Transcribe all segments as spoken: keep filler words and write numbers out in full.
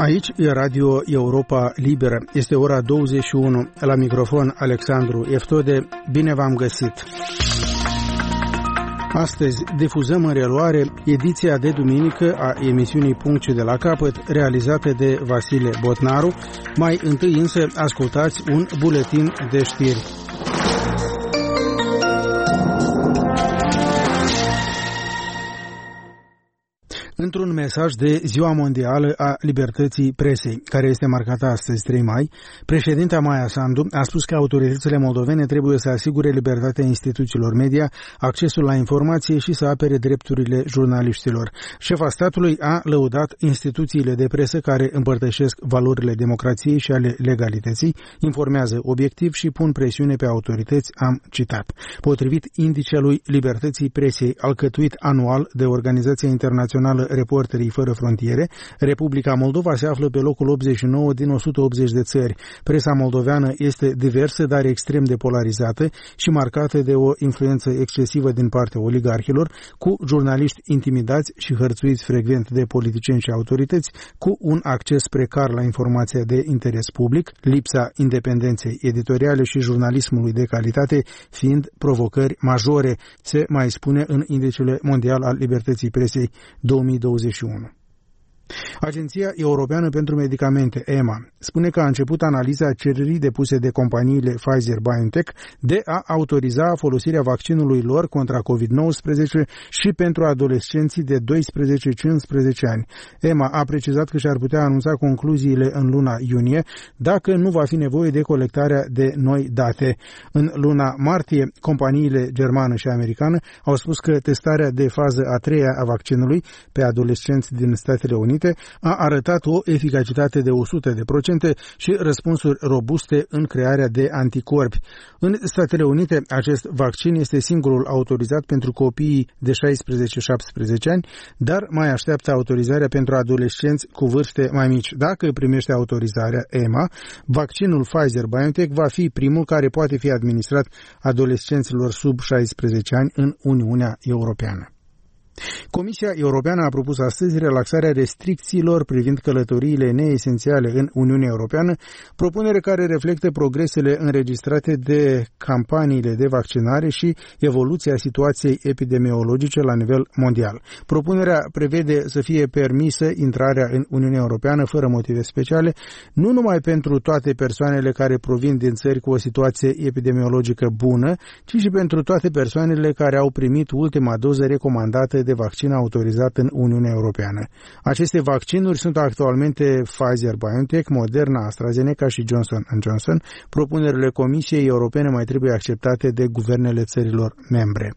Aici e Radio Europa Liberă. Este ora douăzeci și unu. La microfon Alexandru Eftode. Bine v-am găsit! Astăzi difuzăm în reluare ediția de duminică a emisiunii Puncte de la capăt, realizată de Vasile Botnaru. Mai întâi însă ascultați un buletin de știri. Într-un mesaj de Ziua Mondială a Libertății Presei, care este marcată astăzi, trei mai, președinta Maia Sandu a spus că autoritățile moldovene trebuie să asigure libertatea instituțiilor media, accesul la informație și să apere drepturile jurnaliștilor. Șefa statului a lăudat instituțiile de presă care împărtășesc valorile democrației și ale legalității, informează obiectiv și pun presiune pe autorități, am citat. Potrivit indicelui Libertății Presei, alcătuit anual de Organizația Internațională Reporterii Fără Frontiere, Republica Moldova se află pe locul optzeci și nouă din o sută optzeci de țări. Presa moldoveană este diversă, dar extrem de polarizată și marcată de o influență excesivă din partea oligarhilor, cu jurnaliști intimidați și hărțuiți frecvent de politicieni și autorități, cu un acces precar la informația de interes public, lipsa independenței editoriale și jurnalismului de calitate fiind provocări majore, se mai spune în Indicele Mondial al Libertății Presei două mii douăzeci și unu. Agenția Europeană pentru Medicamente, E M A, spune că a început analiza cererii depuse de companiile Pfizer-BioNTech de a autoriza folosirea vaccinului lor contra covid nouăsprezece și pentru adolescenții de doisprezece cincisprezece ani. E M A a precizat că și-ar putea anunța concluziile în luna iunie dacă nu va fi nevoie de colectarea de noi date. În luna martie, companiile germană și americană au spus că testarea de fază a treia a vaccinului pe adolescenți din Statele Unite a arătat o eficacitate de o sută la sută și răspunsuri robuste în crearea de anticorpi. În Statele Unite, acest vaccin este singurul autorizat pentru copiii de șaisprezece șaptesprezece ani, dar mai așteaptă autorizarea pentru adolescenți cu vârste mai mici. Dacă primește autorizarea E M A, vaccinul Pfizer-BioNTech va fi primul care poate fi administrat adolescenților sub șaisprezece ani în Uniunea Europeană. Comisia Europeană a propus astăzi relaxarea restricțiilor privind călătoriile neesențiale în Uniunea Europeană, propunere care reflectă progresele înregistrate de campaniile de vaccinare și evoluția situației epidemiologice la nivel mondial. Propunerea prevede să fie permisă intrarea în Uniunea Europeană fără motive speciale, nu numai pentru toate persoanele care provin din țări cu o situație epidemiologică bună, ci și pentru toate persoanele care au primit ultima doză recomandată de vaccin autorizat în Uniunea Europeană. Aceste vaccinuri sunt actualmente Pfizer-BioNTech, Moderna, AstraZeneca și Johnson and Johnson. Propunerile Comisiei Europene mai trebuie acceptate de guvernele țărilor membre.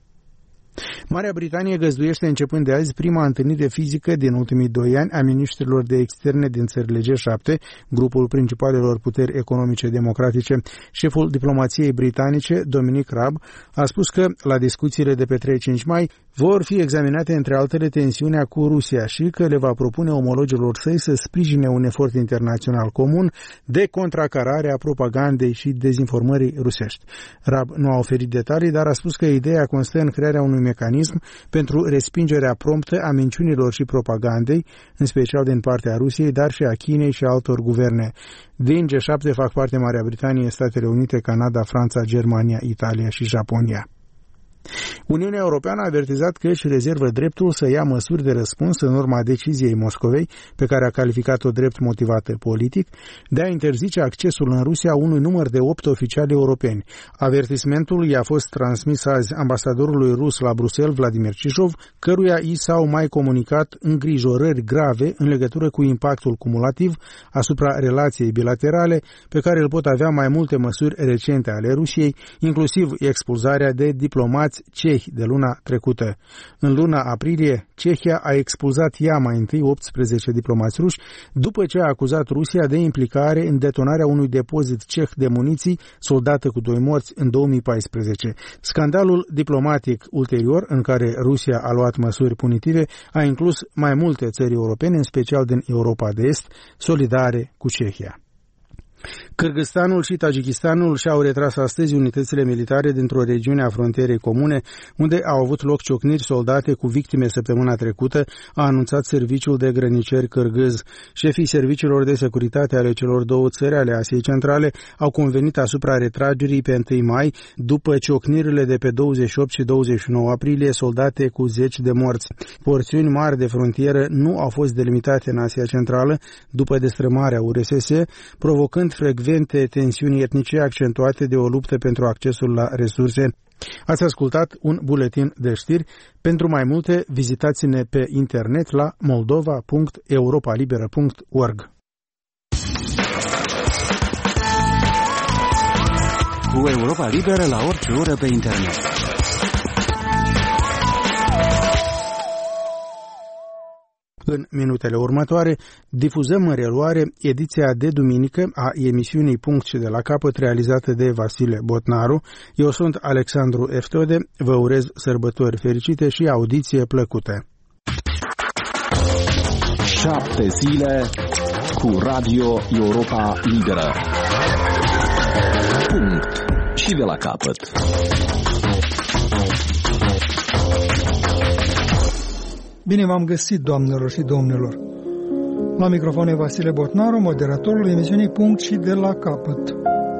Marea Britanie găzduiește începând de azi prima întâlnire fizică din ultimii doi ani a miniștrilor de externe din țările G șapte, grupul principalelor puteri economice democratice. Șeful diplomației britanice, Dominic Raab, a spus că la discuțiile de pe trei cinci mai vor fi examinate între altele tensiunea cu Rusia și că le va propune omologilor săi să sprijine un efort internațional comun de contracarare a propagandei și dezinformării rusești. Raab nu a oferit detalii, dar a spus că ideea constă în crearea unui mecanism pentru respingerea promptă a minciunilor și propagandei, în special din partea Rusiei, dar și a Chinei și altor guverne. Din G șapte fac parte Marea Britanie, Statele Unite, Canada, Franța, Germania, Italia și Japonia. Uniunea Europeană a avertizat că își rezervă dreptul să ia măsuri de răspuns în urma deciziei Moscovei, pe care a calificat-o drept motivată politic, de a interzice accesul în Rusia unui număr de opt oficiali europeni. Avertismentul i-a fost transmis azi ambasadorului rus la Bruxelles, Vladimir Cisov, căruia i s-au mai comunicat îngrijorări grave în legătură cu impactul cumulativ asupra relației bilaterale, pe care îl pot avea mai multe măsuri recente ale Rusiei, inclusiv expulzarea de diplomați cehi de luna trecută. În luna aprilie, Cehia a expulzat ea mai întâi optsprezece diplomați ruși, după ce a acuzat Rusia de implicare în detonarea unui depozit ceh de muniții soldată cu doi morți în două mii paisprezece. Scandalul diplomatic ulterior, în care Rusia a luat măsuri punitive, a inclus mai multe țări europene, în special din Europa de Est, solidare cu Cehia. Kârgâzstanul și Tajikistanul și-au retras astăzi unitățile militare dintr-o regiune a frontierei comune, unde au avut loc ciocniri soldate cu victime săptămâna trecută, a anunțat Serviciul de Grăniceri kârgâz. Șefii serviciilor de securitate ale celor două țări ale Asiei Centrale au convenit asupra retragerii pe întâi mai, după ciocnirile de pe douăzeci și opt și douăzeci și nouă aprilie, soldate cu zeci de morți. Porțiuni mari de frontieră nu au fost delimitate în Asia Centrală după destrămarea U R S S, provocând frecvent tensiuni etnice accentuate de o luptă pentru accesul la resurse. Ați ascultat un buletin de știri. Pentru mai multe, vizitați-ne pe internet la moldova punct europa liberă punct org. Cu Europa Liberă la orice oră pe internet. În minutele următoare difuzăm în reluare ediția de duminică a emisiunii Punct și de la capăt, realizată de Vasile Botnaru. Eu sunt Alexandru Eftode, vă urez sărbători fericite și audiție plăcută. Șapte zile cu Radio Europa Liberă. Punct și de la capăt. Bine v-am găsit, doamnelor și domnilor. La microfon e Vasile Botnaru, moderatorul emisiunii Punct și de la capăt.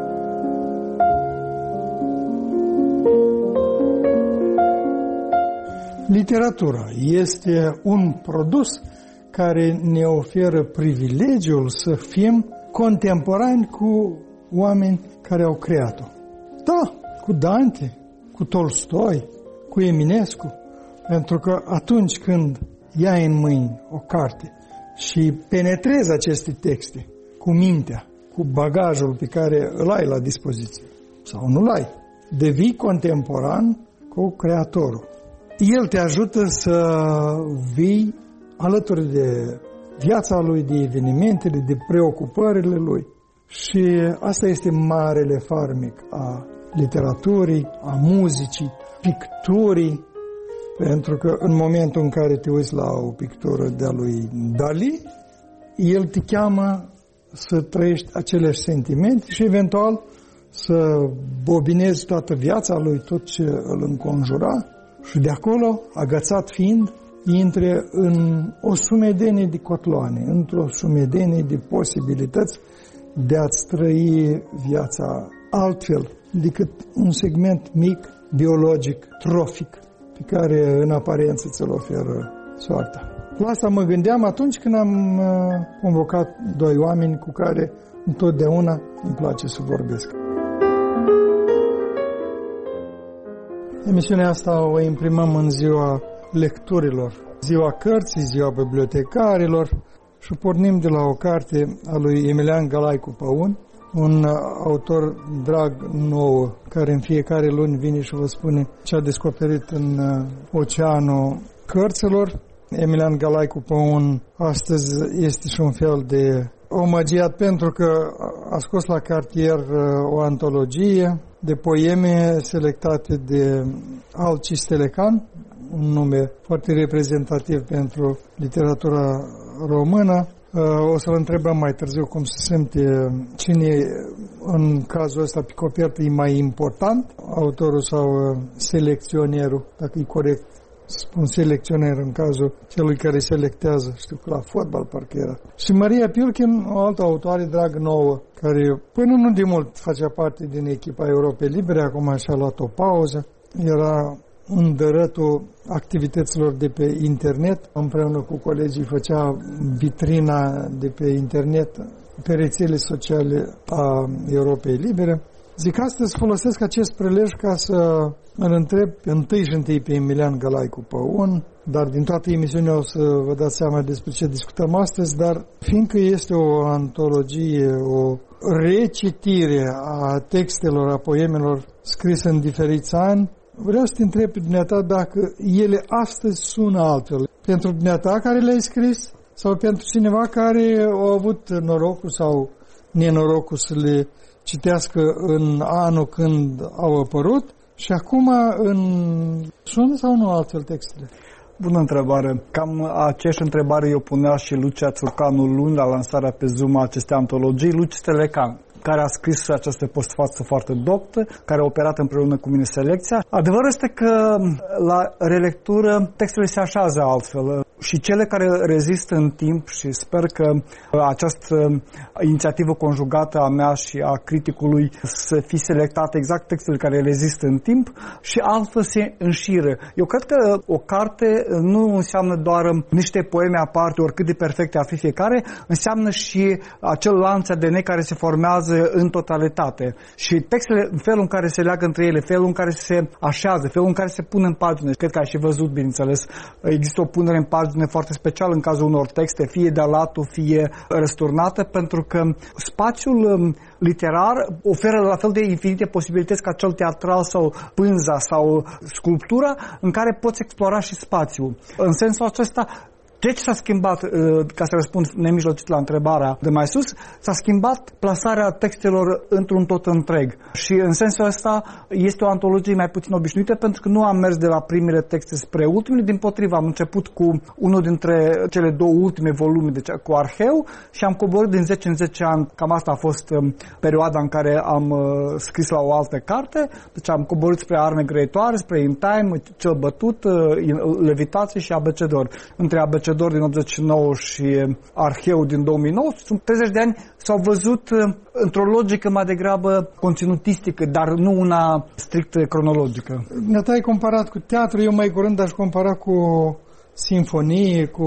Literatura este un produs care ne oferă privilegiul să fim contemporani cu oameni care au creat-o. Da, cu Dante, cu Tolstoi, cu Eminescu. Pentru că atunci când iai în mâini o carte și penetrezi aceste texte cu mintea, cu bagajul pe care îl ai la dispoziție, sau nu-l ai, devii contemporan cu creatorul. El te ajută să vii alături de viața lui, de evenimentele, de preocupările lui. Și asta este marele farmec a literaturii, a muzicii, picturii. Pentru că în momentul în care te uiți la o pictură de-a lui Dali, el te cheamă să trăiești aceleași sentimente și eventual să bobinezi toată viața lui, tot ce îl înconjura, și de acolo, agățat fiind, intre în o sumedenie de cotloane, într-o sumedenie de posibilități de a-ți trăi viața altfel decât un segment mic, biologic, trofic, pe care în aparență ți-l oferă soarta. La asta mă gândeam atunci când am convocat doi oameni cu care întotdeauna îmi place să vorbesc. Emisiunea asta o imprimăm în ziua lecturilor, ziua cărții, ziua bibliotecarilor, și pornim de la o carte a lui Emilian Galaicu Păun, un autor drag nouă, care în fiecare luni vine și vă spune ce a descoperit în oceanul cărților. Emilian Galaicu Păun astăzi este și un fel de omagiat pentru că a scos la cartier o antologie de poeme selectate de Alcis Telecan, un nume foarte reprezentativ pentru literatura română. O să-l întrebăm mai târziu cum se simte, cine în cazul ăsta pe copertă e mai important, autorul sau selecționerul, dacă e corect să spun selecționer în cazul celui care selectează, știu că la fotbal parcă era. Și Maria Piulchin, o altă autoare dragă nouă, care până nu de mult facea parte din echipa Europei Libere, acum și-a luat o pauză, era în dărătul activităților de pe internet, împreună cu colegii făcea vitrina de pe internet pe rețele sociale a Europei Libere. Zic, astăzi folosesc acest prelej ca să îl întreb întâi și întâi pe Emilian Galaicu Păun, dar din toată emisiunea o să vă dați seama despre ce discutăm astăzi, dar fiindcă este o antologie, o recitire a textelor, a poemelor scrise în diferiți ani, vreau să te întreb pe dumneata dacă ele astăzi sună altfel. Pentru dumneata care le-ai scris sau pentru cineva care a avut norocul sau nenorocul să le citească în anul când au apărut și acum în... sună sau nu altfel textele? Bună întrebare. Cam aceeași întrebare eu punea și Lucia Țurcanu luni la lansarea pe Zoom a acestei antologii. Lucia Telecan, care a scris această postfață foarte doctă, care a operat împreună cu mine selecția. Adevărul este că la relectură textele se așează altfel și cele care rezistă în timp, și sper că această inițiativă conjugată a mea și a criticului să fie selectate exact textele care rezistă în timp și altfel se înșiră. Eu cred că o carte nu înseamnă doar niște poeme aparte, oricât de perfecte ar fi fiecare, înseamnă și acel lanț A D N care se formează în totalitate. Și textele, felul în care se leagă între ele, felul în care se așează, felul în care se pun în pagine. Cred că ai și văzut, bineînțeles, există o punere în pagine foarte specială în cazul unor texte, fie de latul, fie răsturnată, pentru că spațiul literar oferă la fel de infinite posibilități ca cel teatral sau pânza sau sculptura, în care poți explora și spațiul. În sensul acesta, ce s-a schimbat, ca să răspund nemijlocit la întrebarea de mai sus, s-a schimbat plasarea textelor într-un tot întreg. Și în sensul ăsta este o antologie mai puțin obișnuită, pentru că nu am mers de la primele texte spre ultimele, dimpotrivă am început cu unul dintre cele două ultime volume, deci cu Arheu, și am coborât din zece în zece ani, cam asta a fost perioada în care am scris la o altă carte, deci am coborât spre Arme grăitoare, spre In Time, Cel bătut, Levitație și Abecedor. Între Abecedor din optzeci și nouă și Arheu din două mii nouă, sunt treizeci de ani, s-au văzut într-o logică mai degrabă conținutistică, dar nu una strict cronologică. Ne-ai ai comparat cu teatru, eu mai curând aș compara cu sinfonie, cu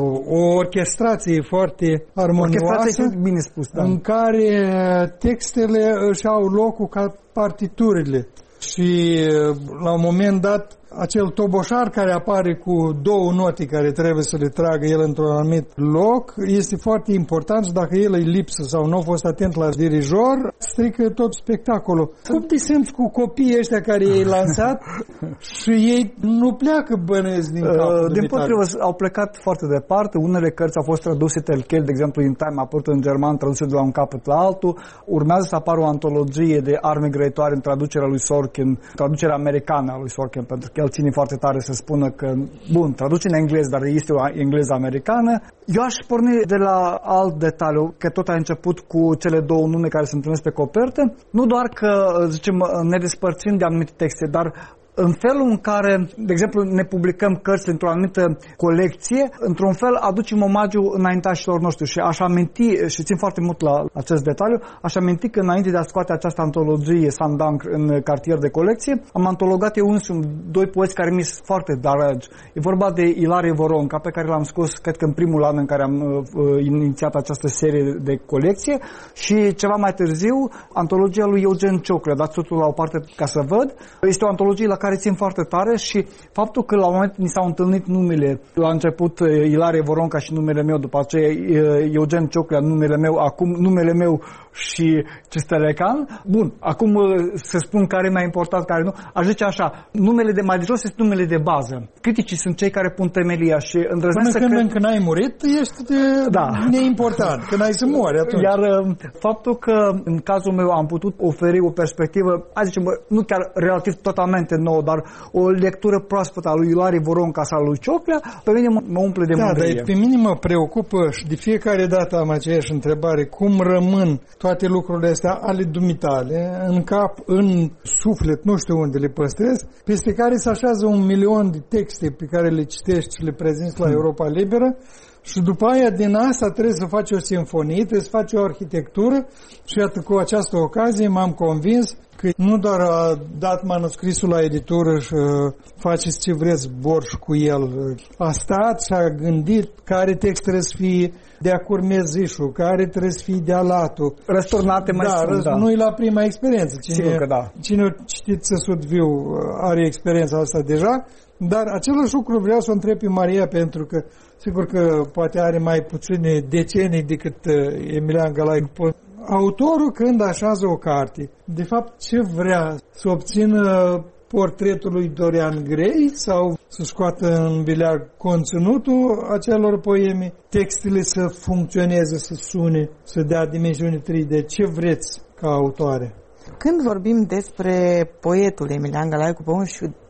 o orchestrație foarte armonioasă, bine spus, da. În care textele își au locul ca partiturile. Și la un moment dat, acel toboșar care apare cu două note care trebuie să le tragă el într-un anumit loc este foarte important și dacă el e lipsă sau nu a fost atent la dirijor, strică tot spectacolul. Cum te simți cu copiii ăștia care i-ai lansat și ei nu pleacă, bănesc din capul? Uh, din potrivă, au plecat foarte departe. Unele cărți au fost traduse telchel, de exemplu In Time a apărut în german, traduse de la un capăt la altul. Urmează să apară o antologie de Arme grăitoare în traducerea lui Sorkin, traducerea americană a lui Sorkin, pentru că el ține foarte tare să spună că, bun, traduce în engleză, dar este o engleză americană. Eu aș porni de la alt detaliu, că tot a început cu cele două nume care se întâlnesc pe copertă. Nu doar că, zicem, ne despărțim de anumite texte, dar în felul în care, de exemplu, ne publicăm cărți într-o anumită colecție, într-un fel aducem omagiu înaintașilor noștri și aș aminti, și țin foarte mult la acest detaliu, aș aminti că înainte de a scoate această antologie Sandanc în cartier de colecție, am antologat eu însumi doi poeți care mi sunt foarte dragi. E vorba de Ilarie Voronca, pe care l-am scos, cred că în primul an în care am uh, inițiat această serie de colecție, și ceva mai târziu, antologia lui Eugen Cioclea, dați totul la o parte ca să văd. Este o antologie la care țin foarte tare și faptul că la un moment mi s-au întâlnit numele, la început Ilarie Voronca și numele meu, după aceea Eugen Cioclea, numele meu, acum numele meu și Cistelecan. Bun, acum să spun care e mai important, care nu. Aș zice așa, numele de mai de jos este numele de bază. Criticii sunt cei care pun temelia și îndrăznesc să când cred... încă n-ai murit, ești de... da. neimportant, când ai să mori atunci. Iar faptul că în cazul meu am putut oferi o perspectivă, hai zicem, nu chiar relativ totalmente nouă, dar o lectură proaspătă a lui Ilarie Voronca sau a lui Cioclea, pe mine mă umple de da, mândrie. Dar pe mine mă preocupă și de fiecare dată am aceeași întrebare, cum rămân toate lucrurile astea ale dumitale în cap, în suflet, nu știu unde le păstrez, peste care se așează un milion de texte pe care le citești și le prezinți la Europa Liberă. Și după aia, din asta trebuie să faci o simfonie, trebuie să faci o arhitectură și iată, cu această ocazie m-am convins că nu doar a dat manuscrisul la editură și uh, faceți ce vreți borș cu el. A stat și a gândit care text trebuie să fie de-a Curmezișul, care trebuie să fie de-a Latu. Răsturnate mai da, sunt, da. Nu-i la prima experiență. Cine, Sigur că da. Cine a citit Țesut Viu are experiența asta deja, dar același lucru vreau să o întreb pe Maria, pentru că sigur că poate are mai puține decenii decât Emilian Galaicu. Autorul, când așează o carte, de fapt ce vrea? Să obțină portretul lui Dorian Gray sau să scoată în vileag conținutul acelor poeme, textele să funcționeze, să sune, să dea dimensiune trei D? Ce vreți ca autoare? Când vorbim despre poetul Emilian Galaicu Păun și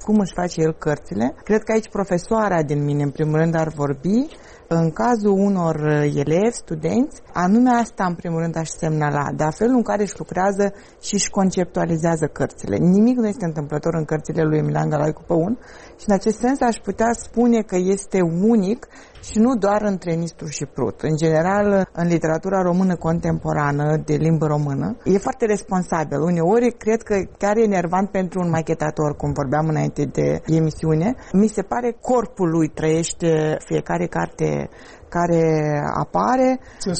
cum își face el cărțile. Cred că aici profesoara din mine, în primul rând, ar vorbi. În cazul unor elevi, studenți, anume asta, în primul rând, aș semnala, de felul în care își lucrează și își conceptualizează cărțile. Nimic nu este întâmplător în cărțile lui Emilian Galaicu Păun și, în acest sens, aș putea spune că este unic și nu doar între Nistru și Prut. În general, în literatura română contemporană, de limbă română, e foarte responsabil. Uneori, cred că chiar e enervant pentru un machetator, cum vorbeam înainte de emisiune. Mi se pare corpul lui trăiește fiecare carte care apare.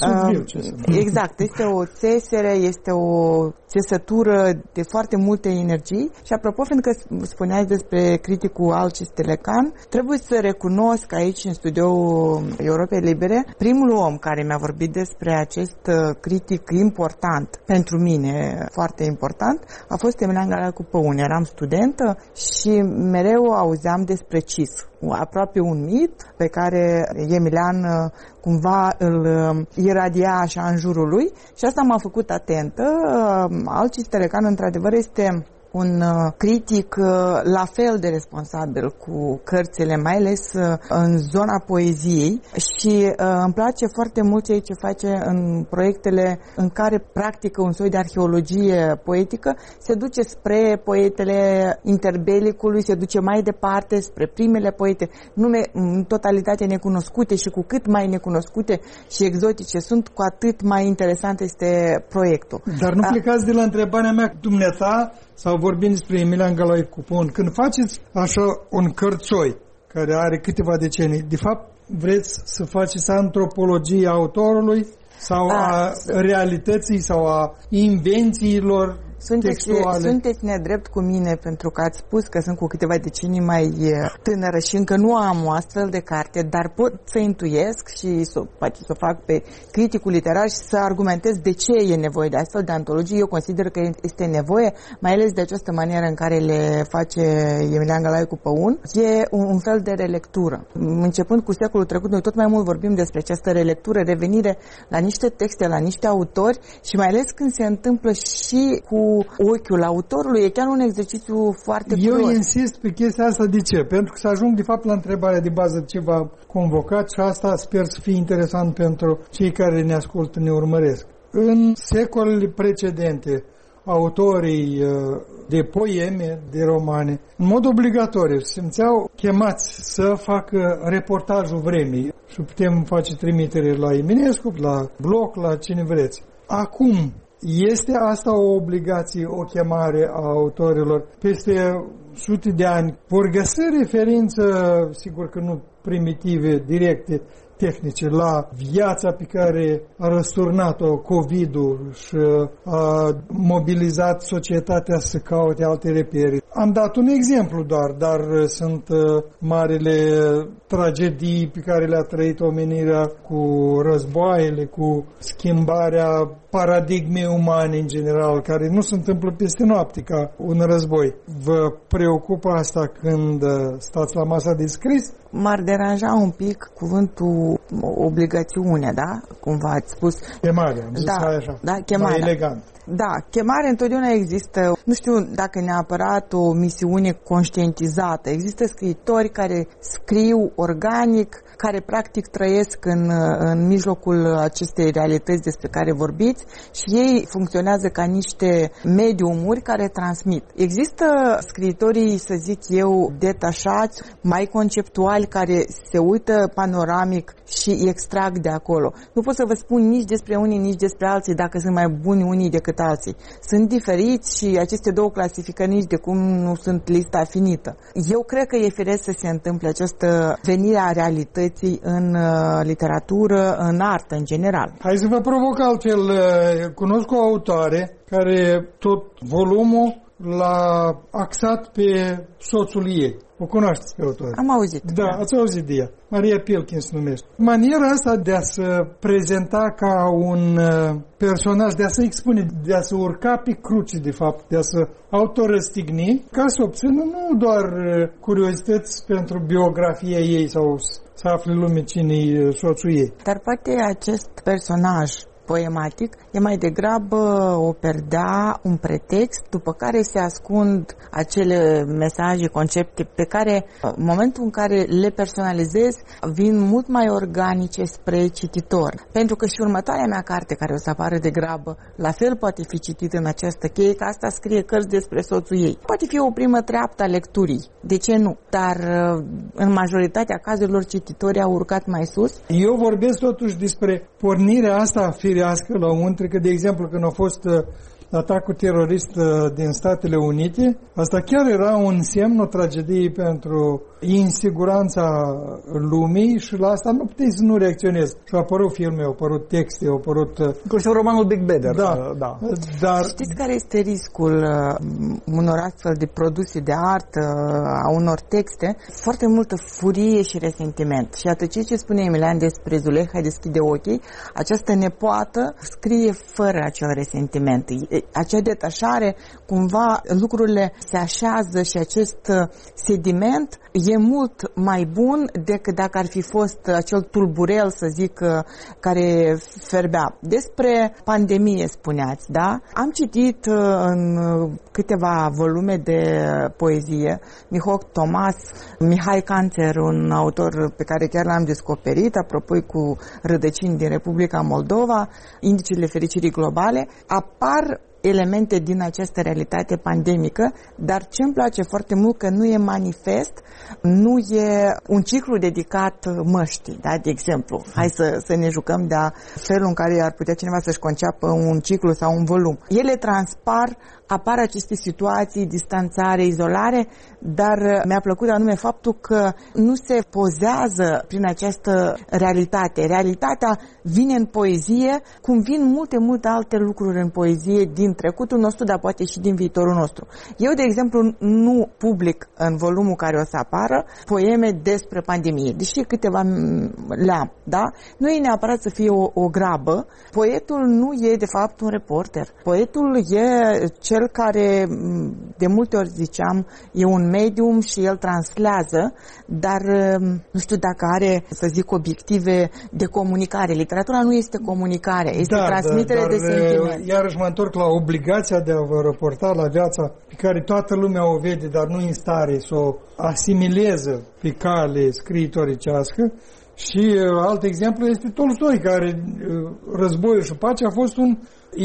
Uh, exact, este o țesere, este o țesătură de foarte multe energii și apropo, fiindcă spuneați despre criticul Alcis Telecan, trebuie să recunosc aici în studioul Europei Libere, primul om care mi-a vorbit despre acest critic important, pentru mine foarte important, a fost Emilian Galaicu Păun. Eram studentă și mereu auzeam despre C I S, aproape un mit pe care Emilian cumva îl iradia așa în jurul lui și asta m-a făcut atentă. Alcis Telecan, într-adevăr, este un critic la fel de responsabil cu cărțile, mai ales în zona poeziei și îmi place foarte mult ceea ce face în proiectele în care practică un soi de arheologie poetică, se duce spre poetele interbelicului, se duce mai departe spre primele poete, nume în totalitate necunoscute și cu cât mai necunoscute și exotice sunt, cu atât mai interesant este proiectul. Dar nu plecați de la întrebarea mea, dumneata, sau vorbim despre Emilian Galaicu Păun, când faceți așa un cărțoi care are câteva decenii, de fapt vreți să faceți antropologie autorului sau a, a realității sau a invențiilor Sunteți, sunteți nedrept cu mine pentru că ați spus că sunt cu câteva decenii mai tânără și încă nu am o astfel de carte, dar pot să intuiesc și să, să o fac pe criticul literar și să argumentez de ce e nevoie de astfel de antologii. Eu consider că este nevoie, mai ales de această manieră în care le face Emilian Galaicu Păun. E un, un fel de relectură. Începând cu secolul trecut, noi tot mai mult vorbim despre această relectură, revenire la niște texte, la niște autori și mai ales când se întâmplă și cu ochiul autorului, e chiar un exercițiu foarte Eu prost. insist pe chestia asta, de ce? Pentru că să ajung de fapt la întrebarea de bază ce v-a convocat și asta sper să fie interesant pentru cei care ne ascultă, ne urmăresc. În secolele precedente, autorii de poeme, de romane, în mod obligatoriu simțeau chemați să facă reportajul vremii și putem face trimitere la Eminescu, la Bloch, la cine vreți. Acum, este asta o obligație, o chemare a autorilor? Peste sute de ani vor găsi referință, sigur că nu primitive, directe, tehnice, la viața pe care a răsturnat-o COVID-ul și a mobilizat societatea să caute alte repere. Am dat un exemplu doar, dar sunt marile tragedii pe care le-a trăit omenirea cu războaiele, cu schimbarea paradigmei umane în general, care nu se întâmplă peste noapte ca un război. Vă preocupă asta când stați la masa de scris? M-ar deranja un pic cuvântul obligațiune, da? Cumva ați spus. Chemare, am zis da, așa, da, chemarea. mai elegant. Da, chemare întotdeauna există, nu știu dacă neapărat o misiune conștientizată. Există scriitori care scriu organic, care practic trăiesc în, în mijlocul acestei realități despre care vorbiți și ei funcționează ca niște mediumuri care transmit. Există scriitorii, să zic eu, detașați, mai conceptuali, care se uită panoramic și extrag de acolo. Nu pot să vă spun nici despre unii, nici despre alții, dacă sunt mai buni unii decât alții. Sunt diferiți și aceste două clasificări nici de cum nu sunt lista finită. Eu cred că e firesc să se întâmple această venire a realității în uh, literatură, în artă, în general. Hai să vă provoc altfel. Cunosc o autoare care tot volumul l-a axat pe soțul ei. O cunoașteți pe autor? Am auzit. Da, da, ați auzit de ea. Maria Pilkin se numește. Maniera asta de a se prezenta ca un personaj, de a se expune, de a se urca pe cruce, de fapt, de a se autorăstigni, ca să obțină nu doar curiozități pentru biografia ei sau să afle lume cine-i soțul ei. Dar poate acest personaj poematic, e mai degrabă o perdea, un pretext, după care se ascund acele mesaje, concepte pe care, în momentul în care le personalizez, vin mult mai organice spre cititor. Pentru că și următoarea mea carte, care o să apară degrabă, la fel poate fi citită în această cheie, că asta scrie cărți despre soțul ei. Poate fi o primă treaptă a lecturii, de ce nu? Dar în majoritatea cazurilor cititorii au urcat mai sus. Eu vorbesc totuși despre pornirea asta firească la un, că de exemplu când a fost atacul terorist din Statele Unite, asta chiar era un semn, o tragedie pentru insiguranța lumii și la asta nu puteai să nu reacționezi. Și au apărut filme, au apărut texte, au apărut... Inclusiv romanul Big Brother. Da, da. Dar... Știți care este riscul uh, unor astfel de produse de artă, uh, a unor texte? Foarte multă furie și resentiment. Și atât ce spune Emilian despre Zuleha deschide ochii, această nepoată scrie fără acel resentiment. Acea detașare, cumva lucrurile se așează și acest sediment e mult mai bun decât dacă ar fi fost acel tulburel, să zic, care ferbea. Despre pandemie spuneați, da? Am citit în câteva volume de poezie Mihoc Tomas, Mihai Canțer, un autor pe care chiar l-am descoperit, apropo cu rădăcini din Republica Moldova, Indicele fericirii globale, apar elemente din această realitate pandemică, dar ce îmi place foarte mult că nu e manifest, nu e un ciclu dedicat măștii, da? De exemplu. Hai să, să ne jucăm de felul în care ar putea cineva să-și conceapă un ciclu sau un volum. Ele transpar, apar aceste situații, distanțare, izolare, dar mi-a plăcut anume faptul că nu se pozează prin această realitate. Realitatea vine în poezie, cum vin multe, multe alte lucruri în poezie din trecutul nostru, dar poate și din viitorul nostru. Eu, de exemplu, nu public în volumul care o să apară poeme despre pandemie, deși câteva le-am, da? Nu e neapărat să fie o, o grabă. Poetul nu e, de fapt, un reporter. Poetul e cel care, de multe ori ziceam, e un medium și el translează, dar nu știu dacă are, să zic, obiective de comunicare. Literatura nu este comunicare, este da, transmitere dar, de sentiment. Iarăși mă întorc la obligația de a vă raporta la viața pe care toată lumea o vede, dar nu în stare să o asimileze pe cale scriitoricească. Și alt exemplu este Tolstoi, care Războiul și Pacea a fost un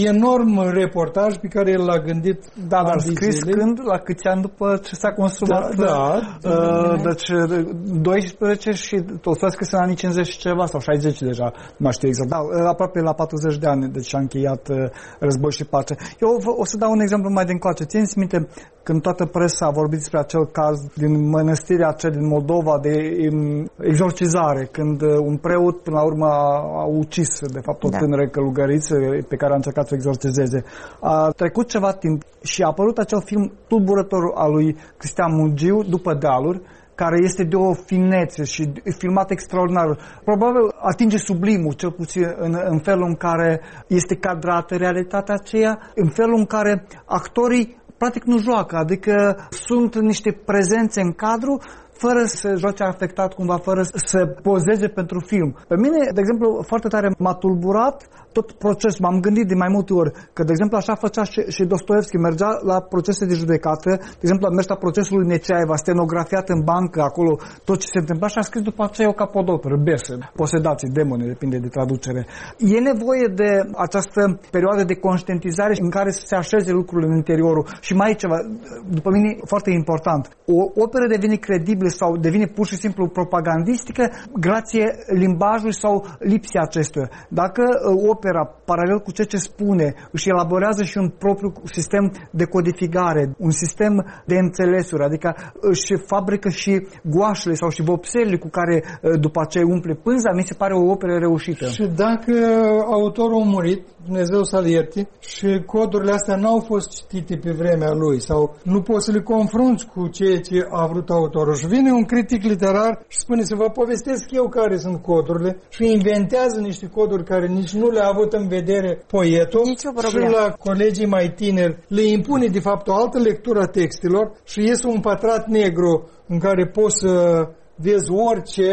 enorm reportaj pe care el l-a gândit. Da, dar scris când? La câți ani după ce s-a consumat? Da, da. Uh, deci doisprezece și Tolstoi a scris în anii cincizeci și ceva, sau șaizeci deja, nu mai știu exact. Da, aproape la patruzeci de ani, deci a încheiat uh, Război și Pace. Eu o să dau un exemplu mai de încoace. Țineți minte când toată presa a vorbit despre acel caz din mănăstirea aceea din Moldova de um, exorcizare, când uh, un preot până la urmă a, a ucis, de fapt, o da. tânără călugăriță pe care a încercat să exorcizeze. A trecut ceva timp și a apărut acel film tulburător al lui Cristian Mungiu, După dealuri, care este de o finețe și filmat extraordinar. Probabil atinge sublimul, cel puțin în, în felul în care este cadrată realitatea aceea, în felul în care actorii practic nu joacă, adică sunt niște prezențe în cadru fără să joace afectat cumva, fără să pozeze pentru film. Pe mine, de exemplu, foarte tare m-a tulburat tot procesul. M-am gândit de mai multe ori că, de exemplu, așa făcea și, și Dostoevski. Mergea la procese de judecată, de exemplu, a mers la procesul lui Neceaeva, stenografiat în bancă, acolo tot ce se întâmpla și a scris după aceea o capodoperă, Bese, Posedații, demone, depinde de traducere. E nevoie de această perioadă de conștientizare în care să se așeze lucrurile în interiorul. Și mai e ceva, după mine, foarte important. O operă devine credibilă sau devine pur și simplu propagandistică grație limbajului sau lipsii acestuia. Dacă opera, paralel cu ceea ce spune, își elaborează și un propriu sistem de codificare, un sistem de înțelesuri, adică își fabrică și goașele sau și vopselele cu care după aceea umple pânza, mi se pare o operă reușită. Și dacă autorul a murit, Dumnezeu să-l ierte, și codurile astea n-au fost citite pe vremea lui sau nu poți să le confrunți cu ceea ce a vrut autorul și vine un critic literar și spune să vă povestesc eu care sunt codurile și inventează niște coduri care nici nu le-a avut în vedere poetul și la colegii mai tineri le impune de fapt o altă lectură a textelor și iese un pătrat negru în care poți să vezi orice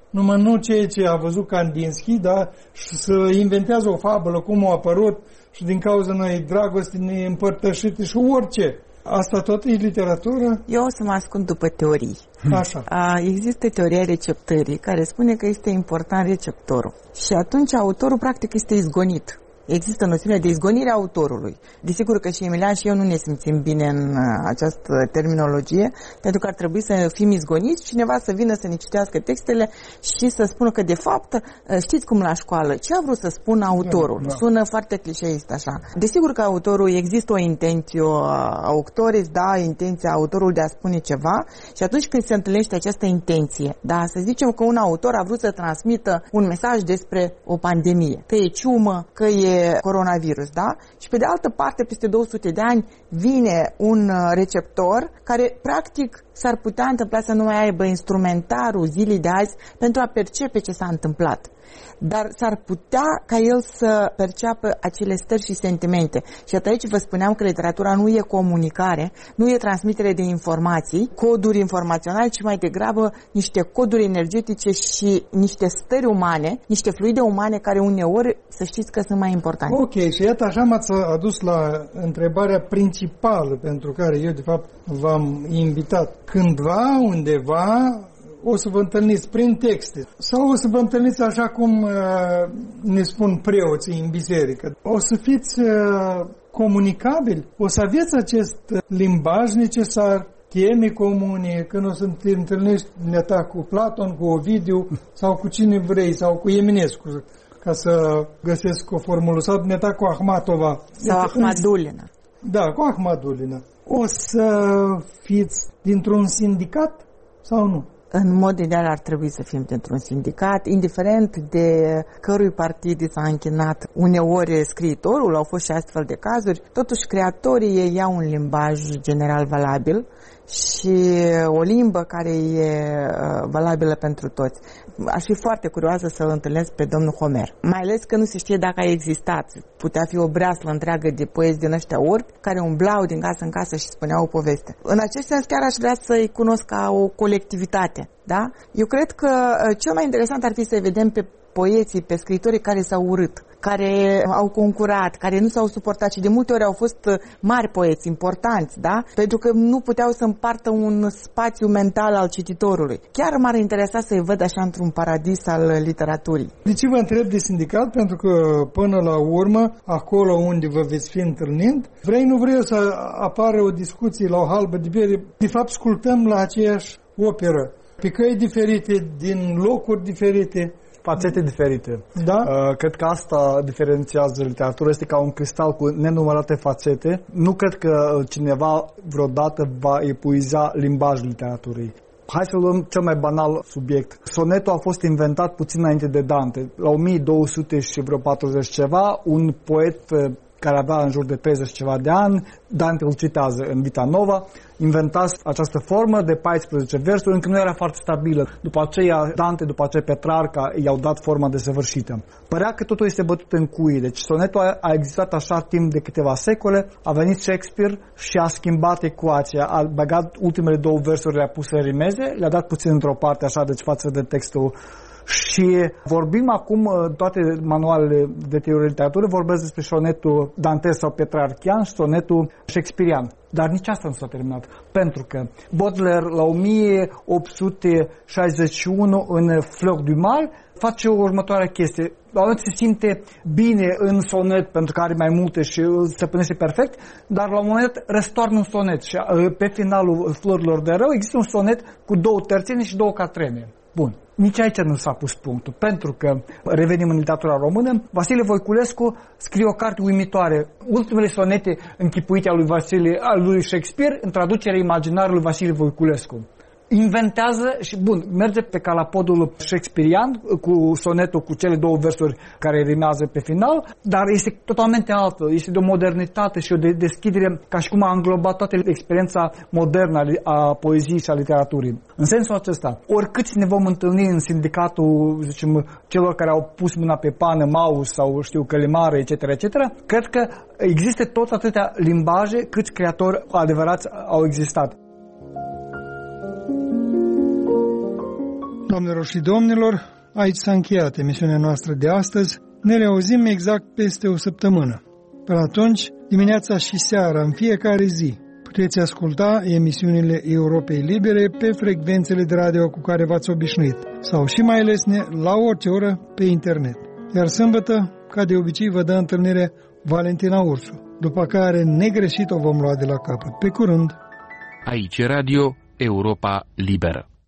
numai nu ceea ce a văzut Kandinsky, dar și să inventează o fabulă, cum a apărut și din cauza noi dragoste ne împărtășite și orice. Asta tot e literatură? Eu o să mă ascund după teorii. Așa. A, există teoria receptării care spune că este important receptorul. Și atunci autorul practic este izgonit. Există noțiunea de izgonire a autorului. Desigur că și Emilian și eu nu ne simțim bine în această terminologie, pentru că ar trebui să fim izgoniți, cineva să vină să ne citească textele și să spună că de fapt, știți cum la școală, ce a vrut să spună autorul. Da, da. Sună foarte clișeist așa. Desigur că autorul, există o intenție auctoris, da, intenția autorului de a spune ceva și atunci când se întâlnește această intenție, da, să zicem că un autor a vrut să transmită un mesaj despre o pandemie, că e ciumă, că e coronavirus, da? Și pe de altă parte, peste două sute de ani, vine un receptor care, practic, s-ar putea întâmpla să nu mai aibă instrumentarul zilei de azi pentru a percepe ce s-a întâmplat. Dar s-ar putea ca el să perceapă acele stări și sentimente. Și aici vă spuneam că literatura nu e comunicare, nu e transmitere de informații, coduri informaționale, ci mai degrabă niște coduri energetice și niște stări umane, niște fluide umane care uneori, să știți că sunt mai importante. Ok, și iată așa m-ați adus la întrebarea principală pentru care eu de fapt v-am invitat. Cândva, undeva, o să vă întâlniți prin texte sau o să vă întâlniți așa cum uh, ne spun preoții în biserică. O să fiți uh, comunicabili, o să aveți acest limbaj necesar, teme comune, când o să te întâlnești neta cu Platon, cu Ovidiu sau cu cine vrei, sau cu Eminescu, ca să găsesc o formulă, sau neta cu Ahmatova. Sau Ahmadulina. Da, cu Ahmadulina. O să fiți dintr-un sindicat sau nu? În mod ideal ar trebui să fim dintr-un sindicat, indiferent de cărui partid s-a închinat. Uneori scriitorul, au fost și astfel de cazuri, totuși creatorii ei iau un limbaj general valabil și o limbă care e valabilă pentru toți. Aș fi foarte curioasă să îl întâlnesc pe domnul Homer. Mai ales că nu se știe dacă a existat. Putea fi o breaslă întreagă de poezi din ăștia orbi care umblau din casă în casă și spuneau o poveste. În acest sens chiar aș vrea să-i cunosc ca o colectivitate. Da? Eu cred că cel mai interesant ar fi să vedem pe poeții, pe scriitorii care s-au urât, care au concurat, care nu s-au suportat și de multe ori au fost mari poeți, importanți, da? Pentru că nu puteau să împartă un spațiu mental al cititorului. Chiar m-ar interesa să-i văd așa într-un paradis al literaturii. De ce vă întreb de sindicat? Pentru că până la urmă, acolo unde vă veți fi întâlnind, vrei nu vrei să apară o discuție la o halbă de bere. De fapt, ascultăm la aceeași operă, pe căi diferite, din locuri diferite, fațete diferite. Da? Uh, cred că asta diferențiază literatura, este ca un cristal cu nenumărate fațete. Nu cred că cineva vreodată va epuiza limbajul literaturii. Hai să luăm cel mai banal subiect. Sonetul a fost inventat puțin înainte de Dante. La o mie două sute și vreo patruzeci ceva, un poet care avea în jur de treizeci ceva de ani, Dante îl citează în Vita Nova, inventa această formă de paisprezece versuri, încă nu era foarte stabilă. După aceea, Dante, după aceea Petrarca i-au dat forma desăvârșită. Părea că totul este bătut în cuie, deci sonetul a existat așa timp de câteva secole, a venit Shakespeare și a schimbat ecuația, a băgat ultimele două versuri, le-a pus în rimeze, le-a dat puțin într-o parte așa, deci față de textul. Și vorbim acum, toate manualele de teorie literatură vorbesc despre sonetul Dante sau petrarchian și sonetul shakespearian. Dar nici asta nu s-a terminat. Pentru că Baudelaire la o mie opt sute șaizeci și unu în Fleurs du Mal face o următoare chestie. La un moment se simte bine în sonet pentru că are mai multe și se punește perfect, dar la un moment dat răstoarnă un sonet și pe finalul Florilor de Rău există un sonet cu două terțene și două catrene. Bun. Nici aici nu s-a pus punctul, pentru că, revenim în literatura română, Vasile Voiculescu scrie o carte uimitoare, ultimele sonete închipuite a lui, Vasile, a lui Shakespeare în traducerea imaginară lui Vasile Voiculescu. Inventează și, bun, merge pe calapodul shakespearian cu sonetul, cu cele două versuri care rimează pe final, dar este totalmente altfel, este de o modernitate și o de deschidere ca și cum a înglobat toată experiența modernă a poeziei și a literaturii. În sensul acesta, oricât ne vom întâlni în sindicatul, zicem, celor care au pus mâna pe pană, mouse sau, știu, călimare, et cetera, et cetera, cred că există tot atâtea limbaje câți creatori adevărați au existat. Doamnelor și domnilor, aici s-a încheiat emisiunea noastră de astăzi. Ne reauzim exact peste o săptămână. Până atunci, dimineața și seara, în fiecare zi, puteți asculta emisiunile Europei Libere pe frecvențele de radio cu care v-ați obișnuit sau și mai lesne la orice oră pe internet. Iar sâmbătă, ca de obicei, vă dă întâlnire Valentina Ursu, după care negreșit o vom lua de la capăt. Pe curând! Aici Radio Europa Liberă.